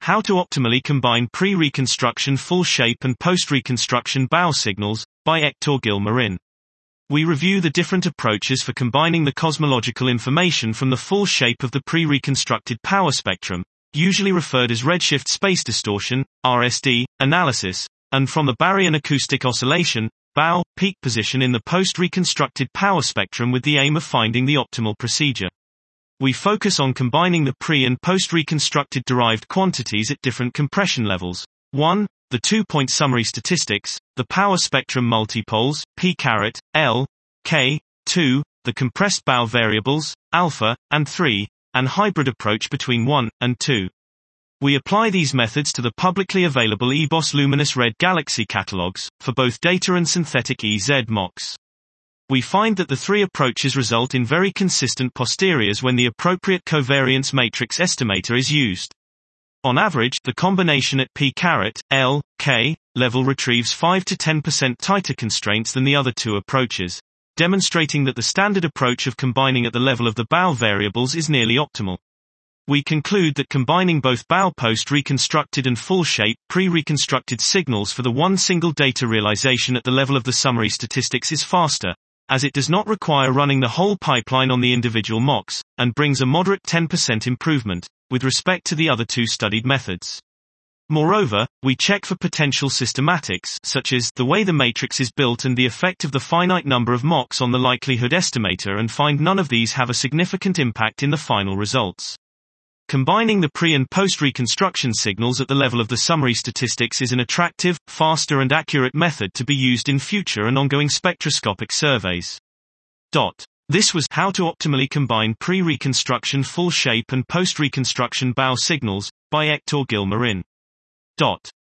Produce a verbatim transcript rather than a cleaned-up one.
How to optimally combine pre-reconstruction full shape and post-reconstruction bow signals, by Hector Gil-Marin. We review the different approaches for combining the cosmological information from the full shape of the pre-reconstructed power spectrum, usually referred as redshift space distortion, R S D, analysis, and from the baryon acoustic oscillation, bow, peak position in the post-reconstructed power spectrum with the aim of finding the optimal procedure. We focus on combining the pre- and post-reconstructed derived quantities at different compression levels. one. The two-point summary statistics, the power spectrum multipoles, P caret, L, K. two. The compressed bow variables, alpha, and three. An hybrid approach between one and two. We apply these methods to the publicly available E B O S Luminous Red Galaxy catalogs, for both data and synthetic E Z M O X. We find that the three approaches result in very consistent posteriors when the appropriate covariance matrix estimator is used. On average, the combination at P caret, L, K, level retrieves five to ten percent tighter constraints than the other two approaches, demonstrating that the standard approach of combining at the level of the bow variables is nearly optimal. We conclude that combining both bow post-reconstructed and full-shape, pre-reconstructed signals for the one single data realization at the level of the summary statistics is faster, as it does not require running the whole pipeline on the individual M O X, and brings a moderate ten percent improvement, with respect to the other two studied methods. Moreover, we check for potential systematics, such as the way the matrix is built and the effect of the finite number of M O X on the likelihood estimator, and find none of these have a significant impact in the final results. Combining the pre- and post-reconstruction signals at the level of the summary statistics is an attractive, faster and accurate method to be used in future and ongoing spectroscopic surveys. Dot. This was How to Optimally Combine Pre-Reconstruction Full Shape and Post-Reconstruction Bow Signals, by Hector Gil-Marin. Dot.